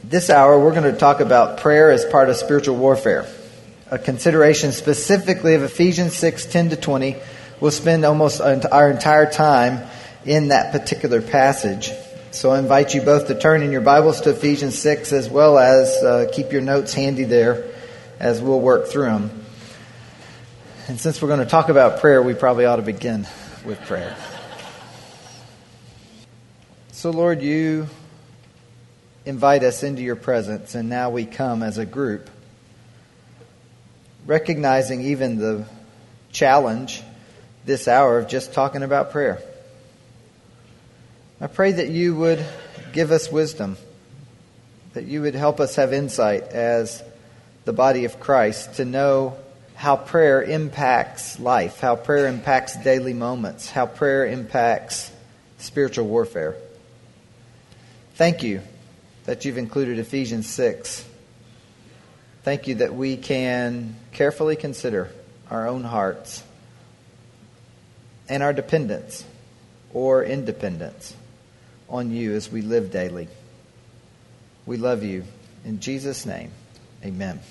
This hour, we're going to talk about prayer as part of spiritual warfare. A consideration specifically of Ephesians 6:10-20. We'll spend almost our entire time in that particular passage. So I invite you both to turn in your Bibles to Ephesians 6 as well as keep your notes handy there as we'll work through them. And since we're going to talk about prayer, we probably ought to begin with prayer. So Lord, you invite us into your presence, and now we come as a group, recognizing even the challenge this hour of just talking about prayer. I pray that you would give us wisdom, that you would help us have insight as the body of Christ to know how prayer impacts life, how prayer impacts daily moments, how prayer impacts spiritual warfare. Thank you that you've included Ephesians 6. Thank you that we can carefully consider our own hearts and our dependence or independence on you as we live daily. We love you. In Jesus' name, amen.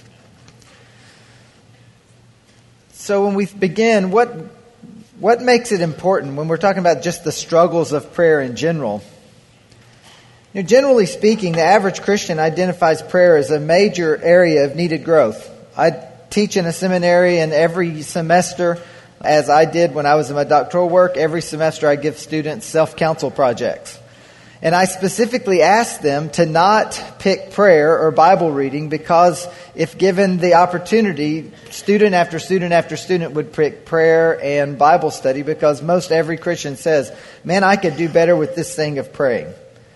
So when we begin, what makes it important when we're talking about just the struggles of prayer in general? You know, generally speaking, the average Christian identifies prayer as a major area of needed growth. I teach in a seminary, and every semester, as I did when I was in my doctoral work, every semester I give students self-counsel projects. And I specifically ask them to not pick prayer or Bible reading because if given the opportunity, student after student after student would pick prayer and Bible study because most every Christian says, man, I could do better with this thing of praying.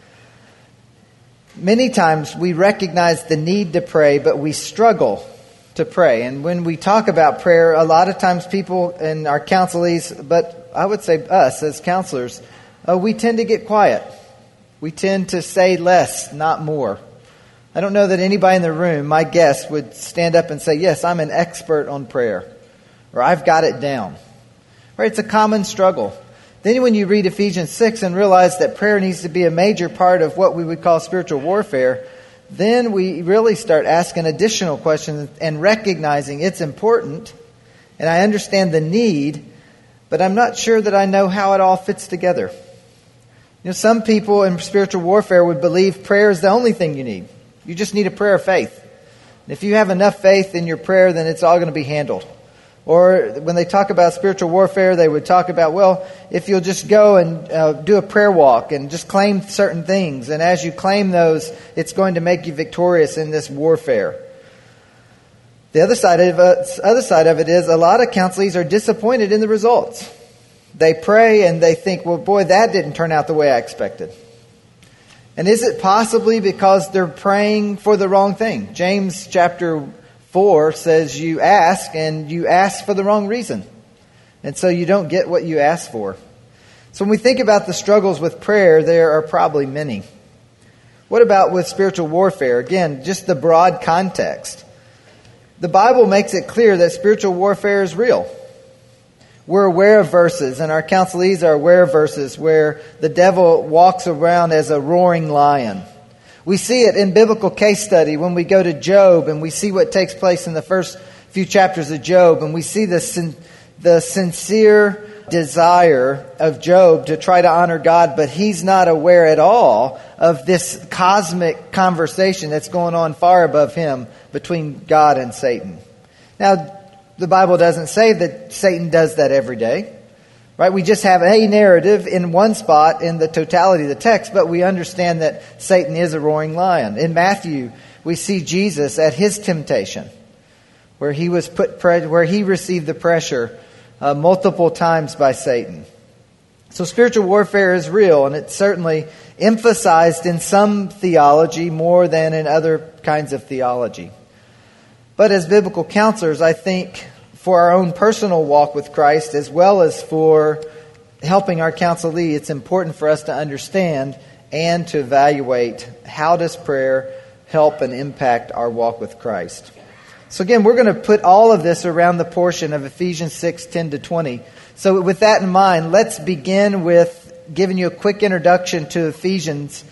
Many times we recognize the need to pray, but we struggle to pray. And when we talk about prayer, a lot of times people in our counselees, but I would say us as counselors, we tend to get quiet. We tend to say less, not more. I don't know that anybody in the room, my guess, would stand up and say, yes, I'm an expert on prayer, or I've got it down. Right? It's a common struggle. Then when you read Ephesians 6 and realize that prayer needs to be a major part of what we would call spiritual warfare, then we really start asking additional questions and recognizing it's important, and I understand the need, but I'm not sure that I know how it all fits together. You know, some people in spiritual warfare would believe prayer is the only thing you need. You just need a prayer of faith. And if you have enough faith in your prayer, then it's all going to be handled. Or when they talk about spiritual warfare, they would talk about, well, if you'll just go and do a prayer walk and just claim certain things, and as you claim those, it's going to make you victorious in this warfare. The other side of it is a lot of counselees are disappointed in the results. They pray and they think, well, boy, that didn't turn out the way I expected. And is it possibly because they're praying for the wrong thing? James chapter 4 says you ask for the wrong reason. And so you don't get what you ask for. So when we think about the struggles with prayer, there are probably many. What about with spiritual warfare? Again, just the broad context. The Bible makes it clear that spiritual warfare is real. We're aware of verses, and our counselees are aware of verses where the devil walks around as a roaring lion. We see it in biblical case study when we go to Job and we see what takes place in the first few chapters of Job, and we see the sincere desire of Job to try to honor God, but he's not aware at all of this cosmic conversation that's going on far above him between God and Satan. Now, the Bible doesn't say that Satan does that every day. Right? We just have a narrative in one spot in the totality of the text, but we understand that Satan is a roaring lion. In Matthew, we see Jesus at his temptation, where he received the pressure multiple times by Satan. So spiritual warfare is real, and it's certainly emphasized in some theology more than in other kinds of theology. But as biblical counselors, I think for our own personal walk with Christ, as well as for helping our counselee, it's important for us to understand and to evaluate how does prayer help and impact our walk with Christ. So again, we're going to put all of this around the portion of Ephesians 6:10-20. So with that in mind, let's begin with giving you a quick introduction to Ephesians,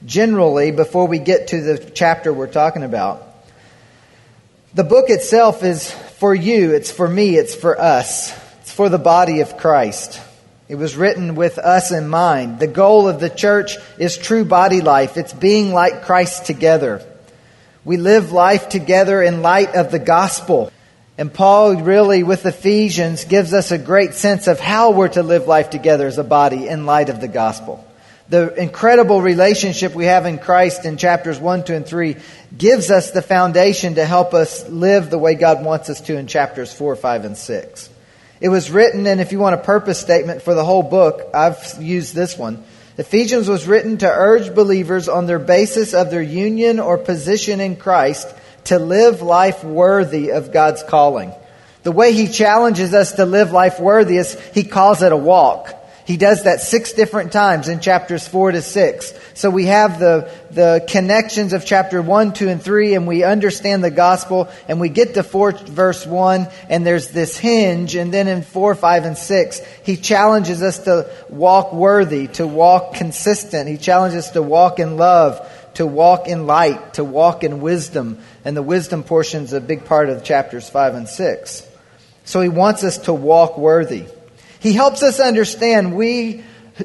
generally before we get to the chapter we're talking about. The book itself is for you, it's for me, it's for us. It's for the body of Christ. It was written with us in mind. The goal of the church is true body life. It's being like Christ together. We live life together in light of the gospel. And Paul really, with Ephesians, gives us a great sense of how we're to live life together as a body in light of the gospel. The incredible relationship we have in Christ in chapters 1, 2, and 3 gives us the foundation to help us live the way God wants us to in chapters 4, 5, and 6. It was written, and if you want a purpose statement for the whole book, I've used this one. Ephesians was written to urge believers on their basis of their union or position in Christ to live life worthy of God's calling. The way he challenges us to live life worthy is he calls it a walk. He does that 6 different times in chapters 4 to 6. So we have the connections of chapter 1, 2, and 3, and we understand the gospel, and we get to 4 verse 1, and there's this hinge, and then in 4, 5, and 6, he challenges us to walk worthy, to walk consistent. He challenges us to walk in love, to walk in light, to walk in wisdom, and the wisdom portion is a big part of chapters 5 and 6. So he wants us to walk worthy. He helps us understand who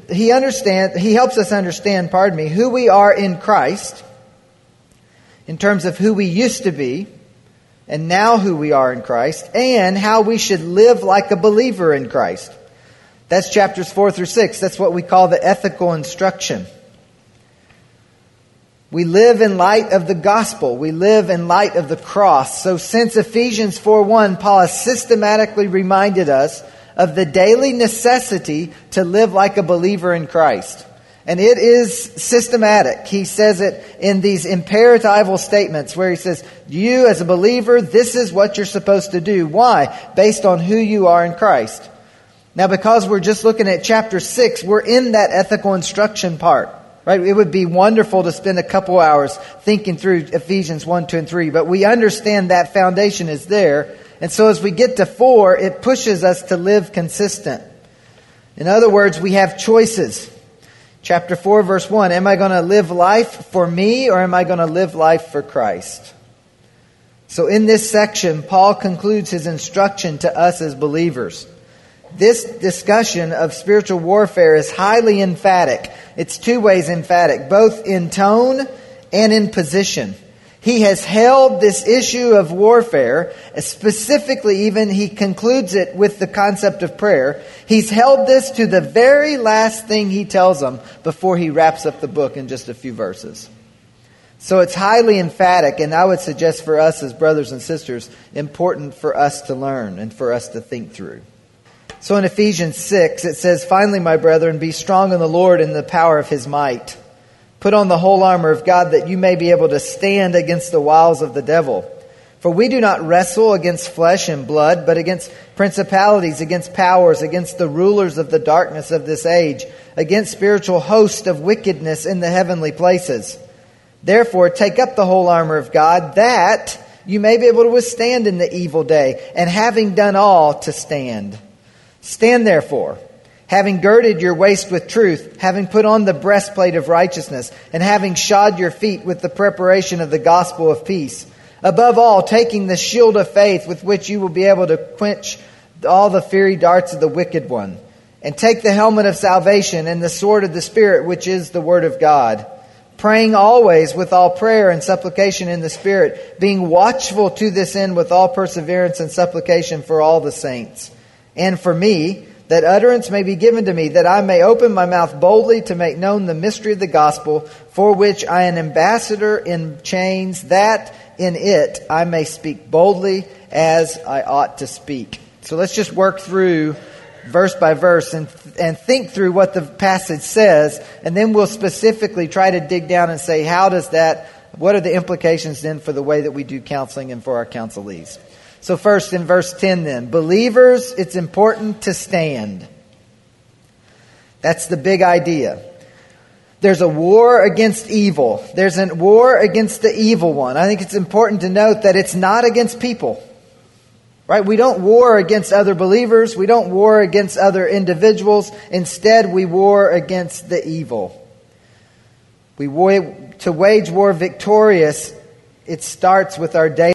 we are in Christ in terms of who we used to be and now who we are in Christ, and how we should live like a believer in Christ. That's chapters 4 through 6. That's what we call the ethical instruction. We live in light of the gospel. We live in light of the cross. So since Ephesians 4:1, Paul has systematically reminded us of the daily necessity to live like a believer in Christ. And it is systematic. He says it in these imperatival statements where he says, you as a believer, this is what you're supposed to do. Why? Based on who you are in Christ. Now, because we're just looking at chapter 6, we're in that ethical instruction part. Right? It would be wonderful to spend a couple hours thinking through Ephesians 1, 2, and 3, but we understand that foundation is there. And so as we get to 4, it pushes us to live consistent. In other words, we have choices. Chapter 4, verse 1, am I going to live life for me, or am I going to live life for Christ? So in this section, Paul concludes his instruction to us as believers. This discussion of spiritual warfare is highly emphatic. It's 2 ways emphatic, both in tone and in position. He has held this issue of warfare, specifically even he concludes it with the concept of prayer. He's held this to the very last thing he tells them before he wraps up the book in just a few verses. So it's highly emphatic, and I would suggest for us as brothers and sisters, important for us to learn and for us to think through. So in Ephesians 6, it says, finally, my brethren, be strong in the Lord and the power of his might. Put on the whole armor of God that you may be able to stand against the wiles of the devil. For we do not wrestle against flesh and blood, but against principalities, against powers, against the rulers of the darkness of this age, against spiritual hosts of wickedness in the heavenly places. Therefore, take up the whole armor of God, that you may be able to withstand in the evil day, and having done all, to stand. Stand therefore, having girded your waist with truth, having put on the breastplate of righteousness, and having shod your feet with the preparation of the gospel of peace. Above all, taking the shield of faith with which you will be able to quench all the fiery darts of the wicked one. And take the helmet of salvation and the sword of the Spirit, which is the word of God. Praying always with all prayer and supplication in the Spirit, being watchful to this end with all perseverance and supplication for all the saints. And for me, that utterance may be given to me, that I may open my mouth boldly to make known the mystery of the gospel, for which I am ambassador in chains, that in it I may speak boldly as I ought to speak. So let's just work through verse by verse and think through what the passage says, and then we'll specifically try to dig down and say, what are the implications then for the way that we do counseling and for our counselees? So first in verse 10 then, believers, it's important to stand. That's the big idea. There's a war against evil. There's a war against the evil one. I think it's important to note that it's not against people. Right? We don't war against other believers. We don't war against other individuals. Instead, we war against the evil. To wage war victorious, it starts with our daily